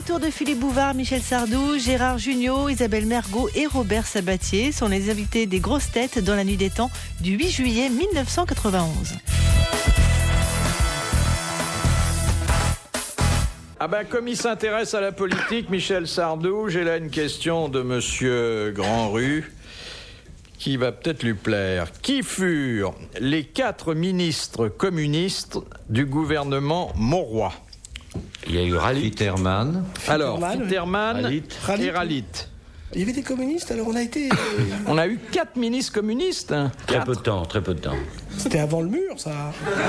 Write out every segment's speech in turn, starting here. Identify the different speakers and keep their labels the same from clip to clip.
Speaker 1: autour de Philippe Bouvard, Michel Sardou, Gérard Jugnot, Isabelle Mergo et Robert Sabatier sont les invités des grosses têtes dans la nuit des temps du 8 juillet 1991.
Speaker 2: Ah ben, comme il s'intéresse à la politique, Michel Sardou, j'ai là une question de Monsieur Grandrue qui va peut-être lui plaire. Qui furent les 4 ministres communistes du gouvernement Mauroy?
Speaker 3: Il y a eu Fitterman.
Speaker 2: Alors, Fitterman
Speaker 3: Ralit.
Speaker 2: et Ralit.
Speaker 4: Il y avait des communistes, alors on a été...
Speaker 2: On a eu 4 ministres communistes. Hein.
Speaker 3: Très peu de temps.
Speaker 4: C'était avant le mur, ça.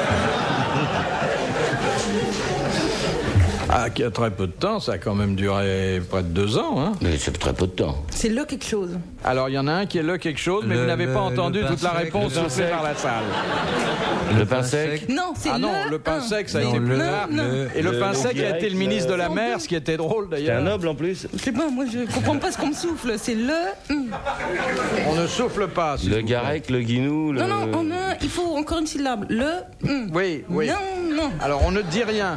Speaker 2: Ah, qui a très peu de temps, ça a quand même duré près de 2 ans. Hein.
Speaker 3: Mais c'est très peu de temps.
Speaker 1: C'est là quelque chose.
Speaker 2: Alors, il y en a un qui est là quelque chose, mais vous n'avez pas entendu toute la réponse soufflée par la salle.
Speaker 3: Le pain sec.
Speaker 1: Non, c'est
Speaker 2: Ah non, le pain sec, ça a été plus tard. Et le pain sec a été le ministre de la mer, ce qui était drôle
Speaker 3: C'est
Speaker 2: d'ailleurs.
Speaker 3: un noble en plus.
Speaker 1: Je sais pas, moi je comprends pas ce qu'on me souffle. C'est
Speaker 2: On ne souffle pas. s'il
Speaker 3: Le
Speaker 2: vous plaît.
Speaker 3: Garec, le Guinou.
Speaker 1: Non, il faut encore une syllabe.
Speaker 2: Oui.
Speaker 1: Non.
Speaker 2: Alors, on ne dit rien.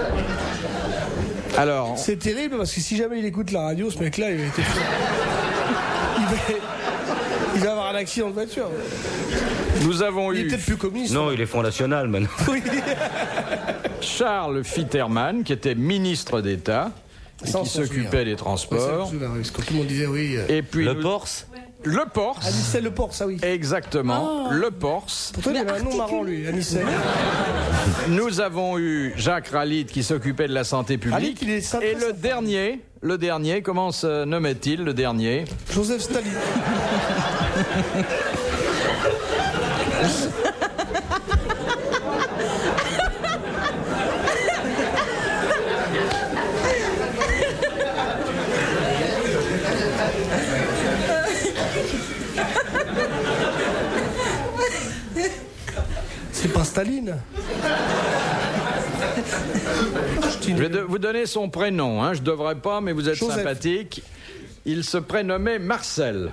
Speaker 2: Alors,
Speaker 4: C'est terrible, parce que si jamais il écoute la radio, ce mec-là, il va être... Il va avoir un accident de voiture.
Speaker 2: nous avons
Speaker 4: Il est
Speaker 2: eu
Speaker 4: peut-être plus communiste.
Speaker 3: Non, il est Front National maintenant.
Speaker 4: Oui.
Speaker 2: Charles Fitterman, qui était ministre d'État, et
Speaker 4: Ça, on
Speaker 2: qui
Speaker 4: s'en
Speaker 2: s'occupait
Speaker 4: souvient.
Speaker 2: des
Speaker 4: Ouais, ça, je
Speaker 2: transports.
Speaker 4: me souviens, parce que tout le monde disait oui.
Speaker 2: Et puis
Speaker 3: Le Porce.
Speaker 2: Le Porce.
Speaker 4: Anicet Le Port, ça oui.
Speaker 2: Exactement, le Porce.
Speaker 4: Pourtant, il avait un nom marrant, lui, Anicet.
Speaker 2: Nous avons eu Jacques Ralit qui s'occupait de la santé publique.
Speaker 4: Ralit, il est
Speaker 2: Et le dernier, comment se nommait-il, le dernier?
Speaker 4: Joseph Staline. C'est pas Staline.
Speaker 2: Je vais vous donner son prénom, hein. Je ne devrais pas, mais vous êtes
Speaker 4: Joseph.
Speaker 2: sympathique. Il se prénommait Marcel.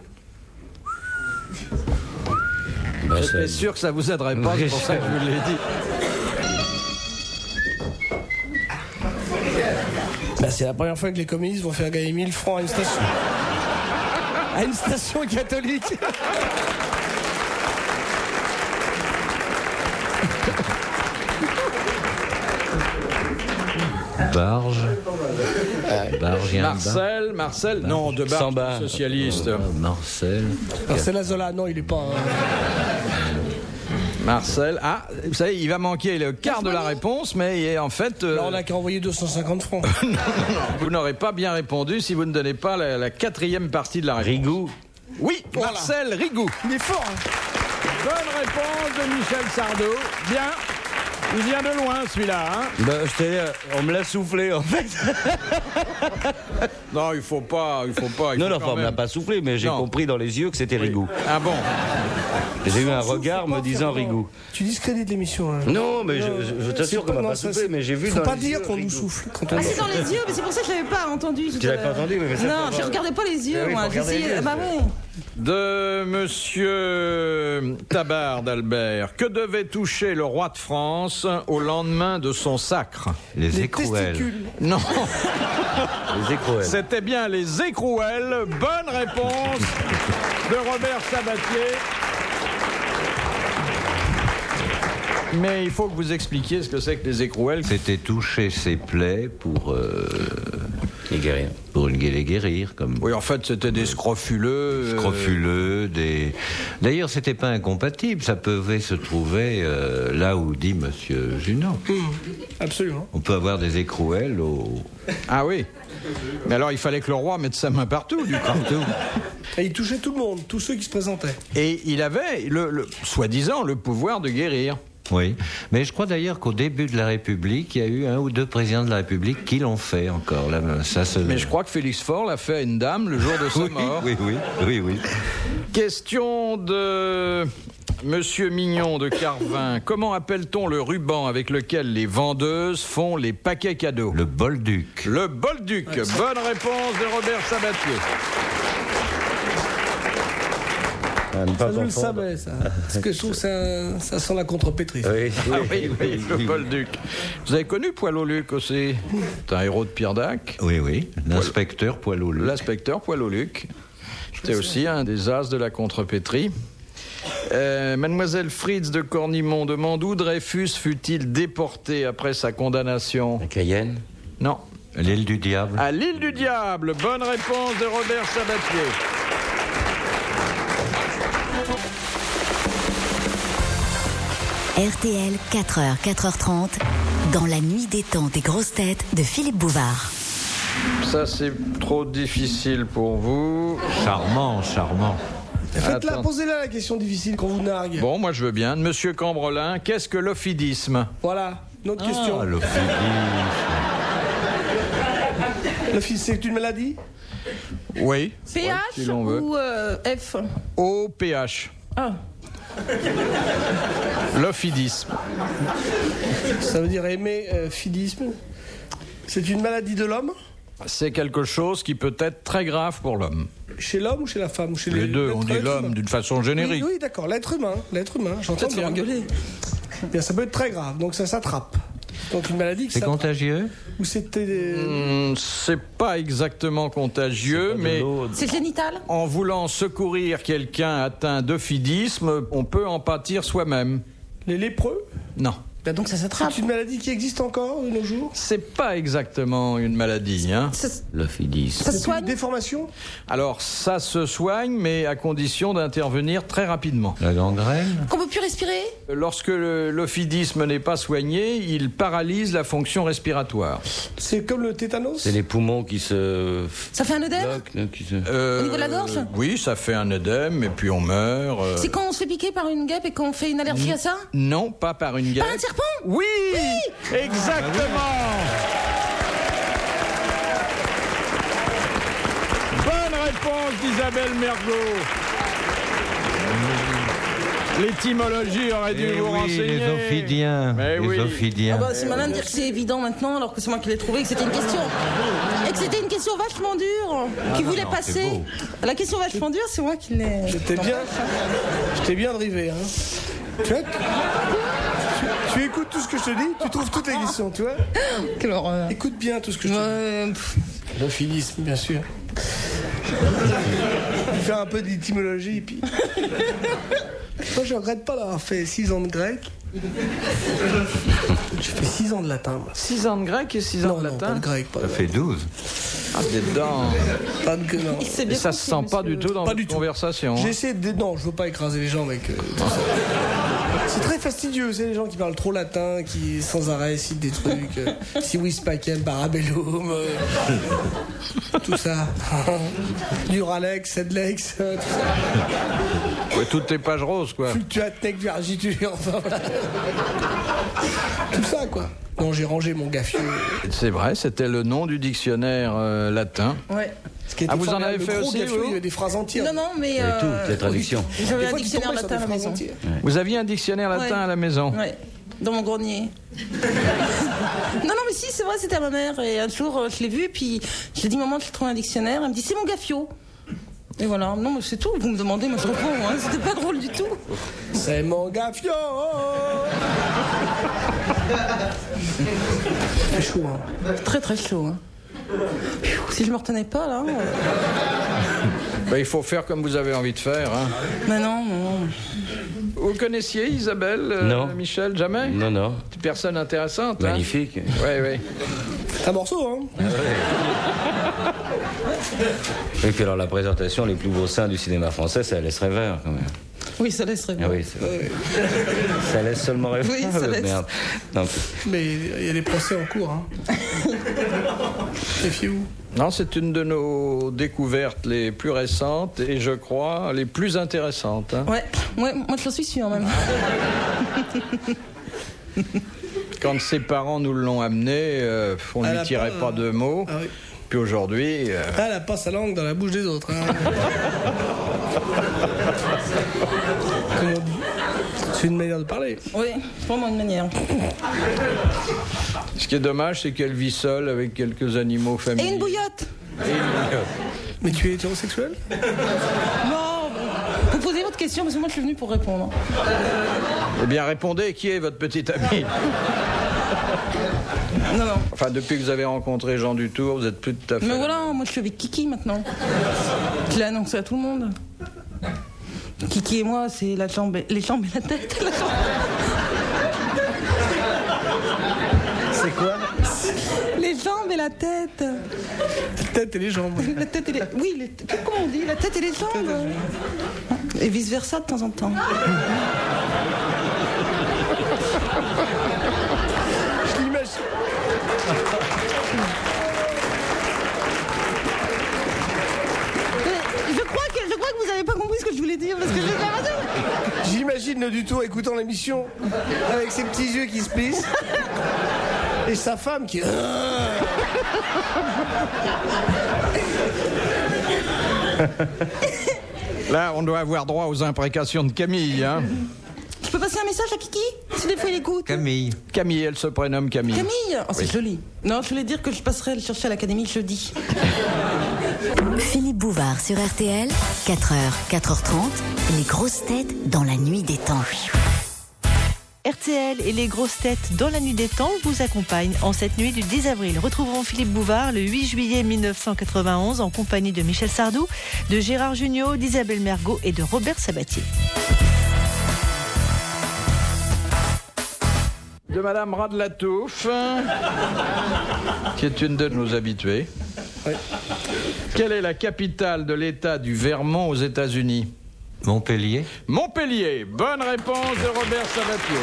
Speaker 2: J'étais sûr que ça vous aiderait pas, c'est pour ça que je vous l'ai dit.
Speaker 4: Bah, c'est la première fois que les communistes vont faire gagner 1000 francs à une station. À une station catholique.
Speaker 3: Barge. Barge, il y a un
Speaker 2: Marcel, non, de Barge,
Speaker 3: Samba.
Speaker 2: socialiste.
Speaker 3: Marcel.
Speaker 4: Marcel Azola, non, il est pas...
Speaker 2: Marcel, ah, vous savez, il va manquer le quart de la réponse, mais en fait...
Speaker 4: Là, on a qu'à envoyer 250 francs.
Speaker 2: vous n'aurez pas bien répondu si vous ne donnez pas la 4e partie de la réponse.
Speaker 3: Rigou.
Speaker 2: Oui,
Speaker 4: Voilà.
Speaker 2: Marcel Rigou.
Speaker 4: Il est fort, hein.
Speaker 2: Bonne réponse de Michel Sardou. Bien. Il vient de loin, celui-là. Hein.
Speaker 3: On me l'a soufflé en fait.
Speaker 2: Non, il faut pas.
Speaker 3: Non,
Speaker 2: faut
Speaker 3: enfin,
Speaker 2: quand
Speaker 3: on me l'a
Speaker 2: même-
Speaker 3: pas soufflé, mais j'ai
Speaker 2: Non.
Speaker 3: compris dans les yeux que c'était Rigou.
Speaker 2: Ah bon.
Speaker 3: J'ai eu un regard me disant Rigou.
Speaker 4: Tu discrédites l'émission. Hein.
Speaker 3: Non, mais je t'assure qu'on m'a pas soufflé, mais j'ai vu
Speaker 4: Faut
Speaker 3: dans
Speaker 4: pas
Speaker 3: les
Speaker 4: dire
Speaker 3: yeux
Speaker 4: qu'on nous
Speaker 3: Rigou.
Speaker 4: souffle. Quand on...
Speaker 1: Ah, c'est dans les yeux, mais c'est pour ça que je l'avais pas entendu.
Speaker 3: Tu l'avais pas entendu, mais ça
Speaker 1: Non,
Speaker 3: fait
Speaker 1: je
Speaker 3: pas-
Speaker 1: regardais pas les yeux,
Speaker 3: Eh oui,
Speaker 1: moi.
Speaker 3: faut regarder
Speaker 1: J'essayais.
Speaker 3: les yeux,
Speaker 1: Bah ouais.
Speaker 2: De Monsieur Tabard d'Albert. Que devait toucher le roi de France au lendemain de son sacre?
Speaker 3: Les
Speaker 4: Les
Speaker 3: écrouelles.
Speaker 4: testicules.
Speaker 2: Non,
Speaker 3: Les écrouelles.
Speaker 2: c'était bien les écrouelles. Bonne réponse de Robert Sabatier. Mais il faut que vous expliquiez ce que c'est que les écrouelles.
Speaker 5: C'était toucher ses plaies pour
Speaker 3: Les guerriers.
Speaker 5: les guérir, comme
Speaker 2: Oui, en fait, c'était des scrofuleux.
Speaker 5: scrofuleux. D'ailleurs, c'était pas incompatible. Ça pouvait se trouver là où dit Monsieur Junot.
Speaker 4: Absolument.
Speaker 5: On peut avoir des écrouelles
Speaker 2: Ah oui. Mais alors, il fallait que le roi mette sa main partout, du coup.
Speaker 4: Et il touchait tout le monde, tous ceux qui se présentaient.
Speaker 2: Et il avait, soi-disant, le pouvoir de guérir.
Speaker 5: Oui, mais je crois d'ailleurs qu'au début de la République, il y a eu 1 ou 2 présidents de la République qui l'ont fait encore. Là, ça se...
Speaker 2: Mais je crois que Félix Faure l'a fait à une dame le jour de sa mort.
Speaker 5: Oui.
Speaker 2: Question de Monsieur Mignon de Carvin. Comment appelle-t-on le ruban avec lequel les vendeuses font les paquets cadeaux?
Speaker 5: Le bolduc.
Speaker 2: Le bolduc. Bonne réponse de Robert Sabatier.
Speaker 3: À ne pas
Speaker 4: Ça, je le
Speaker 3: confondre.
Speaker 4: savais, ça. Parce que je trouve que ça sent la contrepétrie.
Speaker 3: Oui,
Speaker 2: Ah oui, le Bolduc. Vous avez connu Poil-au-Luc aussi? C'est un héros de Pierre Dac.
Speaker 5: Oui, oui. L'inspecteur Poil-au-Luc.
Speaker 2: L'inspecteur Poil-au-Luc. C'était aussi un des as de la contrepétrie. Mademoiselle Fritz de Cornimont demande où Dreyfus fut-il déporté après sa condamnation?
Speaker 3: La Cayenne.
Speaker 2: Non.
Speaker 5: L'île du diable.
Speaker 2: À l'île du diable. Bonne réponse de Robert Sabatier.
Speaker 6: RTL, 4h, 4h30, dans la nuit des temps des grosses têtes de Philippe Bouvard.
Speaker 2: Ça, c'est trop difficile pour vous.
Speaker 5: Charmant, charmant.
Speaker 4: Faites-la,
Speaker 2: Attends.
Speaker 4: posez-la la question difficile qu'on vous nargue.
Speaker 2: Bon, moi je veux bien. Monsieur Cambrelin, qu'est-ce que l'ophidisme?
Speaker 4: Voilà, une autre question.
Speaker 5: Ah, l'ophidisme.
Speaker 4: Le fils, c'est une maladie?
Speaker 2: Oui.
Speaker 7: PH
Speaker 2: si l'on veut.
Speaker 7: ou F?
Speaker 2: OPH.
Speaker 7: Ah.
Speaker 2: L'ophidisme.
Speaker 4: Ça veut dire aimer fidisme. C'est une maladie de l'homme?
Speaker 2: C'est quelque chose qui peut être très grave pour l'homme.
Speaker 4: Chez l'homme ou chez la femme ou chez
Speaker 2: Les deux, on dit
Speaker 4: l'être
Speaker 2: l'homme
Speaker 4: humain.
Speaker 2: d'une façon générique.
Speaker 4: Oui, oui, d'accord, l'être humain, j'entends
Speaker 7: Peut-être
Speaker 4: bien.
Speaker 7: faire engueuler.
Speaker 4: Bien, ça peut être très grave, donc ça s'attrape. Donc une maladie qui
Speaker 5: C'est
Speaker 4: s'attrape.
Speaker 5: contagieux?
Speaker 4: Ou c'était...
Speaker 2: C'est pas exactement contagieux, mais
Speaker 7: C'est génital?
Speaker 2: en voulant secourir quelqu'un atteint d'ophidisme, on peut en pâtir soi-même.
Speaker 4: les lépreux?
Speaker 2: Non.
Speaker 7: Bah donc ça s'attrape.
Speaker 4: C'est une maladie qui existe encore de nos jours?
Speaker 2: C'est pas exactement une maladie, hein.
Speaker 3: L'ophidisme.
Speaker 7: Ça se
Speaker 4: C'est une
Speaker 7: soigne?
Speaker 4: déformation?
Speaker 2: Alors, ça se soigne, mais à condition d'intervenir très rapidement.
Speaker 5: La gangrène?
Speaker 7: Qu'on peut plus respirer?
Speaker 2: Lorsque l'ophidisme n'est pas soigné, il paralyse la fonction respiratoire.
Speaker 4: C'est comme le tétanos?
Speaker 3: C'est les poumons qui se
Speaker 7: Ça fait un œdème?
Speaker 3: bloquent, là, qui se...
Speaker 2: Au
Speaker 7: niveau de la gorge?
Speaker 2: Oui, ça fait un œdème, et puis on meurt.
Speaker 7: C'est quand on se fait piquer par une guêpe et qu'on fait une allergie à ça?
Speaker 2: Non, pas par une guêpe.
Speaker 7: Par un serpent?
Speaker 2: Oui, exactement. Bonne réponse d'Isabelle Mergo. L'étymologie aurait dû
Speaker 5: Eh
Speaker 2: vous
Speaker 5: oui,
Speaker 2: renseigner.
Speaker 5: les ophidiens.
Speaker 2: Mais
Speaker 5: les
Speaker 2: oui.
Speaker 5: ophidiens.
Speaker 7: Ah bah c'est malin de dire que c'est évident maintenant alors que c'est moi qui l'ai trouvé et que c'était une question. Et que c'était une question vachement dure qui voulait
Speaker 5: non,
Speaker 7: passer.
Speaker 5: c'est beau.
Speaker 7: La question vachement dure, c'est moi qui l'ai.
Speaker 4: J'étais bien drivé, hein. Tu vois, tu écoutes tout ce que je te dis, tu trouves toutes les questions, tu vois.
Speaker 7: Quelle horreur.
Speaker 4: Écoute bien tout ce que je te dis.
Speaker 7: Ouais, pff.
Speaker 4: L'ophilisme, bien sûr. Je vais faire un peu d'étymologie, puis... Moi, je regrette pas d'avoir fait 6 ans de grec. J'ai fait 6 ans de latin, moi.
Speaker 2: 6 ans de grec et 6 ans
Speaker 4: Non,
Speaker 2: de
Speaker 4: non,
Speaker 2: latin.
Speaker 4: pas de grec, pas
Speaker 5: Ça fait 12.
Speaker 2: Ah, dedans.
Speaker 4: pas de... non.
Speaker 7: Il s'est
Speaker 2: Et
Speaker 7: bien
Speaker 2: ça se sent
Speaker 7: compris,
Speaker 2: pas
Speaker 7: monsieur.
Speaker 2: du tout dans
Speaker 4: Pas
Speaker 2: votre
Speaker 4: du tout.
Speaker 2: conversation.
Speaker 4: J'ai essayé de... Non, je veux pas écraser les gens avec... tout ça. C'est très fastidieux, c'est les gens qui parlent trop latin, qui sans arrêt citent des trucs. Si vis pacem parabellum, tout ça. Duralex, Sedlex, tout ça.
Speaker 2: Ouais, toutes les pages roses, quoi.
Speaker 4: Fluctuat nec virgitu, enfin voilà. Tout ça, quoi. Non, j'ai rangé mon gaffieux.
Speaker 2: C'est vrai, c'était le nom du dictionnaire latin.
Speaker 7: Ouais.
Speaker 4: Ce qui était
Speaker 2: Ah, vous en
Speaker 4: formidable,
Speaker 2: avez
Speaker 4: le
Speaker 2: fait
Speaker 4: gros
Speaker 2: aussi,
Speaker 4: gaffieux,
Speaker 2: vous
Speaker 4: il y avait des phrases entières.
Speaker 7: Non, non, mais.
Speaker 3: Et toutes les traductions.
Speaker 7: J'avais
Speaker 4: Des
Speaker 7: un
Speaker 4: fois, tu
Speaker 7: dictionnaire
Speaker 4: tombais sur
Speaker 7: latin à
Speaker 4: des
Speaker 7: la
Speaker 4: phrases
Speaker 7: maison.
Speaker 4: entières.
Speaker 2: Vous aviez un dictionnaire latin
Speaker 7: Ouais.
Speaker 2: à la maison?
Speaker 7: Ouais. Dans mon grenier. Non, non, mais si, c'est vrai, c'était à ma mère. Et un jour, je l'ai vue, puis je lui ai dit, maman, je trouve un dictionnaire. Elle me dit, c'est mon gaffio. Et voilà. Non, mais c'est tout. Vous me demandez, moi je réponds. Hein. C'était pas drôle du tout.
Speaker 4: C'est mon gaffieux. C'est chaud, hein.
Speaker 7: Très, très chaud. Hein. Pfiou, si je me retenais pas, là.
Speaker 2: Ben, il faut faire comme vous avez envie de faire. Hein.
Speaker 7: Mais non, non.
Speaker 2: Vous connaissiez Isabelle,
Speaker 3: Non.
Speaker 2: Michel, jamais?
Speaker 3: Non, non.
Speaker 2: Une personne intéressante. hein.
Speaker 3: Magnifique.
Speaker 2: Oui, oui.
Speaker 4: C'est un morceau, hein.
Speaker 3: Et puis alors la présentation, les plus beaux seins du cinéma français, ça laisse rêveur quand même.
Speaker 7: Oui, ça laisserait
Speaker 3: Ah
Speaker 7: bien.
Speaker 3: oui, c'est vrai. Ça laisse seulement rêveur.
Speaker 7: Oui, ça laisse.
Speaker 3: Merde. Non,
Speaker 4: Mais il y a des procès en cours, hein. Méfiez-vous.
Speaker 2: Non, c'est une de nos découvertes les plus récentes et je crois les plus intéressantes. Hein.
Speaker 7: Ouais, moi je suis sûre même.
Speaker 2: Quand ses parents nous l'ont amené, on
Speaker 4: Elle
Speaker 2: ne
Speaker 4: a
Speaker 2: lui tirait
Speaker 4: pas,
Speaker 2: pas de mots.
Speaker 4: Ah oui.
Speaker 2: Puis aujourd'hui,
Speaker 4: Ah, elle passe sa langue dans la bouche des autres, hein. Comme on dit. C'est une manière de parler.
Speaker 7: Oui, c'est vraiment une manière.
Speaker 2: ce qui est dommage, c'est qu'elle vit seule avec quelques animaux
Speaker 7: Et
Speaker 2: familiers.
Speaker 7: une bouillotte.
Speaker 2: Et une bouillotte.
Speaker 4: Mais tu es hétérosexuel?
Speaker 7: Non, vous posez votre question parce que moi je suis venue pour répondre.
Speaker 2: Eh bien, répondez, qui est votre petite amie?
Speaker 7: Non.
Speaker 2: Enfin, depuis que vous avez rencontré Jean Dutour, vous êtes plus tout à fait...
Speaker 7: Mais voilà, moi je suis avec Kiki maintenant. Je l'ai annoncé à tout le monde. Kiki et moi, c'est les jambes et la tête.
Speaker 4: C'est quoi?
Speaker 7: Les jambes et la tête.
Speaker 4: La tête et les jambes.
Speaker 7: La tête et les... Oui, comment on dit? La tête et les jambes. Et vice-versa de temps en temps.
Speaker 4: Je l'imagine.
Speaker 7: Je crois que vous n'avez pas compris ce que je voulais dire parce que je l'ai pas dit.
Speaker 4: J'imagine le Dutour écoutant l'émission avec ses petits yeux qui se plissent et sa femme qui...
Speaker 2: Là, on doit avoir droit aux imprécations de Camille, hein.
Speaker 7: Je peux passer un message à Kiki? Si des fois il écoute.
Speaker 5: Camille.
Speaker 2: Camille, elle se prénomme Camille.
Speaker 7: Camille? Oh, c'est joli. Non, je voulais dire que je passerai le chercher à l'académie jeudi.
Speaker 6: Philippe Bouvard sur RTL, 4h, 4h30, les grosses têtes dans la nuit des temps.
Speaker 1: RTL et les grosses têtes dans la nuit des temps vous accompagnent en cette nuit du 10 avril. Retrouvons Philippe Bouvard le 8 juillet 1991 en compagnie de Michel Sardou, de Gérard Jugnot, d'Isabelle Mergo et de Robert Sabatier.
Speaker 2: De Madame Radlatouf, qui est une de nos habituées.
Speaker 4: Oui.
Speaker 2: Quelle est la capitale de l'État du Vermont aux États-Unis?
Speaker 5: Montpellier.
Speaker 2: Montpellier. Bonne réponse de Robert Sabatier.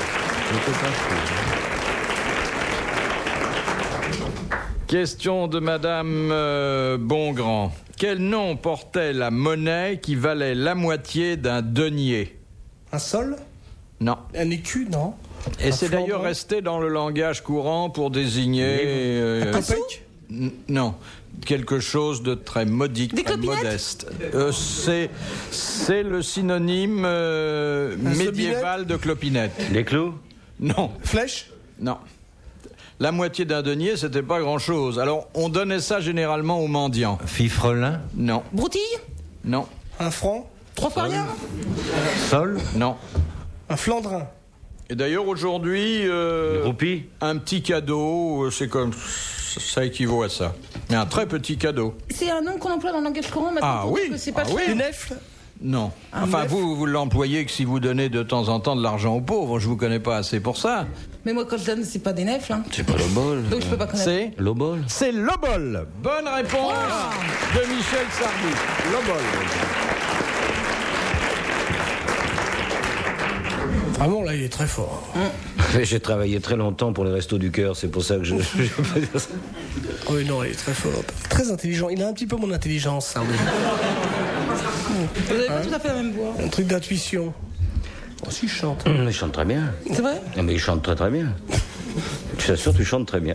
Speaker 2: Question de Madame Bongrand. Quel nom portait la monnaie qui valait la moitié d'un denier?
Speaker 4: Un sol?
Speaker 2: Non.
Speaker 4: Un écu, non?
Speaker 2: Et
Speaker 4: Un
Speaker 2: c'est d'ailleurs
Speaker 4: flambeau?
Speaker 2: resté dans le langage courant pour désigner...
Speaker 4: Un copec?
Speaker 2: Non, quelque chose de très modique,
Speaker 7: Des
Speaker 2: très
Speaker 7: clopinettes?
Speaker 2: modeste. C'est le synonyme médiéval de clopinette.
Speaker 3: Les clous?
Speaker 2: Non,
Speaker 4: Flèche?
Speaker 2: non. La moitié d'un denier, c'était pas grand-chose. Alors, on donnait ça généralement aux mendiants.
Speaker 5: Fifrelin.
Speaker 2: Non,
Speaker 7: Broutille?
Speaker 2: non,
Speaker 4: Un franc?
Speaker 7: 3 fois rien?
Speaker 5: Sol.
Speaker 2: non.
Speaker 4: Un flandrin?
Speaker 2: Et d'ailleurs, aujourd'hui,
Speaker 3: Roupie?
Speaker 2: un petit cadeau, c'est comme... Ça équivaut à ça. Mais un très petit cadeau.
Speaker 7: C'est un nom qu'on emploie dans le langage courant maintenant.
Speaker 2: Ah
Speaker 7: pour
Speaker 2: oui,
Speaker 7: dire que c'est pas
Speaker 2: ah oui.
Speaker 7: cher.
Speaker 4: Une nefle?
Speaker 2: Non. Enfin,
Speaker 4: neuf.
Speaker 2: vous l'employez que si vous donnez de temps en temps de l'argent aux pauvres. Je vous connais pas assez pour ça.
Speaker 7: Mais moi, quand je donne, c'est pas des nefles. Hein.
Speaker 3: C'est pas le bol.
Speaker 7: Donc je peux pas connaître.
Speaker 2: C'est
Speaker 3: L'obol?
Speaker 2: C'est l'obol. Bonne réponse de Michel Sardou. L'obol.
Speaker 4: Vraiment, là, il est très fort.
Speaker 3: J'ai travaillé très longtemps pour les Restos du Cœur, c'est pour ça que je peux dire ça.
Speaker 4: Oui, non, il est très fort. Très intelligent. Il a un petit peu mon intelligence, ça.
Speaker 7: Vous avez pas tout à fait la même voix.
Speaker 4: Un truc d'intuition. Oh, si, je chante.
Speaker 3: Il chante très bien.
Speaker 7: C'est vrai?
Speaker 3: Ah, mais il chante très très bien. Je t'assure, tu chantes très bien.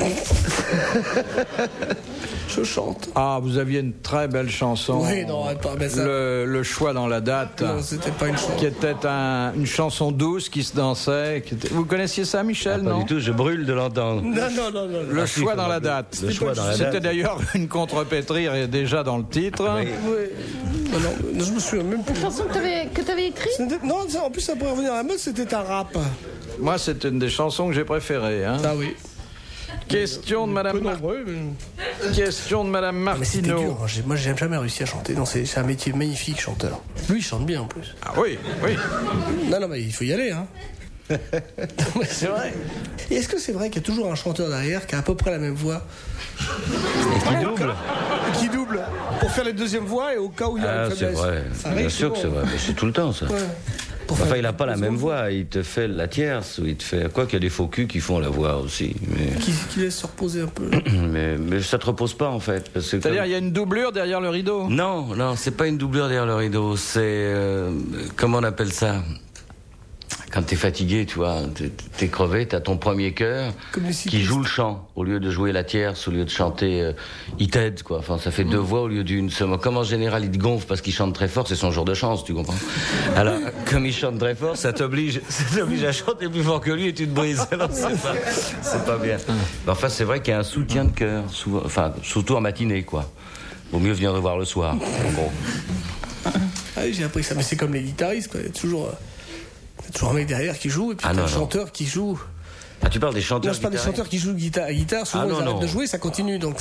Speaker 4: Je chante.
Speaker 2: Ah, vous aviez une très belle chanson.
Speaker 4: Oui, non, pas, mais ça...
Speaker 2: Le choix dans la date.
Speaker 4: Non, c'était pas une chanson.
Speaker 2: Qui était une chanson douce qui se dansait. Vous connaissiez ça, Michel,
Speaker 3: Pas
Speaker 2: non?
Speaker 3: du tout, je brûle de l'entendre.
Speaker 4: Non.
Speaker 2: Le
Speaker 3: si,
Speaker 2: choix
Speaker 3: faut
Speaker 2: dans la
Speaker 3: rappeler.
Speaker 2: date.
Speaker 3: Le choix dans la
Speaker 2: C'était
Speaker 3: date.
Speaker 2: d'ailleurs une contrepétrie déjà dans le titre.
Speaker 3: Oui.
Speaker 4: Oui. Non, je me souviens même plus.
Speaker 7: Chanson que t'avais écrite?
Speaker 4: Non, en plus, ça pourrait revenir à la mode, c'était un rap.
Speaker 2: Moi, c'est une des chansons que j'ai préférées. Hein.
Speaker 4: Ah oui.
Speaker 2: Question de Madame
Speaker 4: Peu nombreux, mais...
Speaker 2: Question de Madame
Speaker 4: Mais c'était
Speaker 2: Martineau.
Speaker 4: dur. Moi, j'ai jamais réussi à chanter. Non, c'est un métier magnifique, chanteur. Lui, il chante bien, en plus.
Speaker 2: Ah oui, oui.
Speaker 4: Non, mais il faut y aller, hein. Mais c'est vrai. Et est-ce que c'est vrai qu'il y a toujours un chanteur derrière qui a à peu près la même voix?
Speaker 3: Et qui double?
Speaker 4: Qui double pour faire les deuxièmes voix et au cas où il y a
Speaker 3: Ah,
Speaker 4: une
Speaker 3: c'est
Speaker 4: faiblesse.
Speaker 3: vrai.
Speaker 4: Ça
Speaker 3: Bien
Speaker 4: arrive
Speaker 3: sûr que c'est
Speaker 4: souvent.
Speaker 3: vrai. Mais c'est tout le temps, ça.
Speaker 4: Ouais. Pour
Speaker 3: Enfin,
Speaker 4: faire
Speaker 3: il n'a pas la
Speaker 4: les
Speaker 3: même
Speaker 4: deuxièmes
Speaker 3: voix. Il te fait la tierce ou il te fait. Quoi qu'il y a des faux culs qui font la voix aussi.
Speaker 4: Qui laisse se reposer un peu.
Speaker 3: Mais ça te repose pas, en fait. Parce que
Speaker 2: C'est-à-dire, il y a une doublure derrière le rideau.
Speaker 3: Non, c'est pas une doublure derrière le rideau. C'est. Comment on appelle ça? Quand t'es fatigué, tu vois, t'es crevé, t'as ton premier cœur
Speaker 4: Comme les
Speaker 3: qui
Speaker 4: cyclistes.
Speaker 3: joue le chant. Au lieu de jouer la tierce, au lieu de chanter il t'aide, quoi. Enfin, ça fait deux voix au lieu d'une. Comme en général, il te gonfle parce qu'il chante très fort, c'est son jour de chance, tu comprends? Alors, comme il chante très fort, ça t'oblige à chanter plus fort que lui et tu te brises. Alors, c'est pas bien. Mais enfin, c'est vrai qu'il y a un soutien de cœur, souvent, enfin, surtout en matinée, quoi. Vaut mieux venir le voir le soir. Bon.
Speaker 4: oui, j'ai appris ça, mais c'est comme les guitaristes, quoi. Il y a toujours un mec derrière qui joue, et puis un chanteur qui joue.
Speaker 3: Ah, tu parles des chanteurs?
Speaker 4: Non, je parle des chanteurs qui jouent guitare. Souvent, ils arrêtent de jouer, ça continue, donc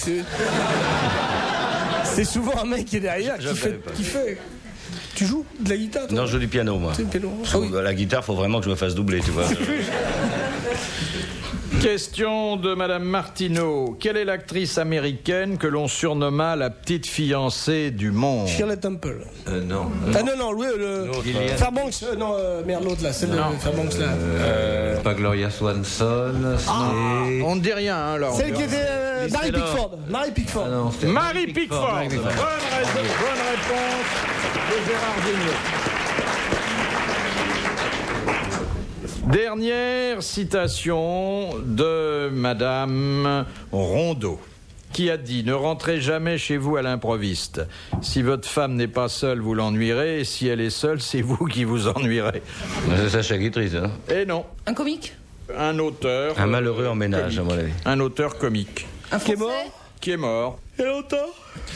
Speaker 4: c'est souvent un mec qui est derrière qui fait. Tu joues de la guitare, toi?
Speaker 3: Non, je joue du piano, moi.
Speaker 4: C'est le piano.
Speaker 3: La guitare, faut vraiment que je me fasse doubler, tu vois.
Speaker 2: Question de Madame Martineau. Quelle est l'actrice américaine que l'on surnomma la petite fiancée du monde?
Speaker 4: Shirley Temple.
Speaker 5: Non.
Speaker 4: Non, Fairbanks, l'autre là, celle de Fairbanks là.
Speaker 5: Pas Gloria Swanson.
Speaker 2: On ne dit rien, hein, alors.
Speaker 4: Celle qui était Mary Pickford.
Speaker 2: Marie Pickford. Bonne réponse de Gérard Jugnot. Dernière citation de Madame Rondeau, qui a dit « Ne rentrez jamais chez vous à l'improviste. Si votre femme n'est pas seule, vous l'ennuierez, et si elle est seule, c'est vous qui vous ennuierez. »
Speaker 3: C'est Sacha Guitry, ça.
Speaker 2: Et non.
Speaker 7: Un comique?
Speaker 2: Un auteur.
Speaker 3: Un malheureux en ménage, à mon avis.
Speaker 2: Un auteur comique.
Speaker 7: Un Français?
Speaker 2: Qui est mort.
Speaker 4: Il y a longtemps.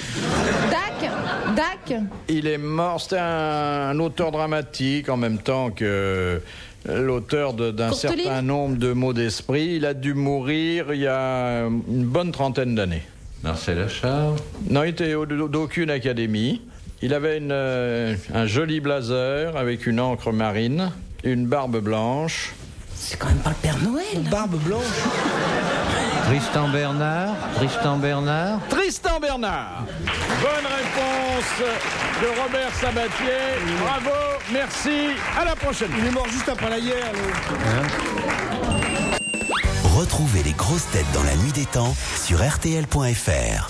Speaker 7: Dac.
Speaker 2: Il est mort, c'était un auteur dramatique en même temps que l'auteur d'un certain nombre de mots d'esprit. Il a dû mourir il y a une bonne trentaine d'années.
Speaker 5: Marcel Achard?
Speaker 2: Non, il était d'aucune académie. Il avait un joli blazer avec une encre marine, une barbe blanche.
Speaker 7: C'est quand même pas le Père Noël.
Speaker 4: Une barbe blanche.
Speaker 5: Tristan Bernard?
Speaker 2: Tristan Bernard. Bonne réponse de Robert Sabatier. Bravo, merci, à la prochaine.
Speaker 4: Il est mort juste après la guerre.
Speaker 8: Retrouvez les grosses têtes dans la nuit des temps sur RTL.fr.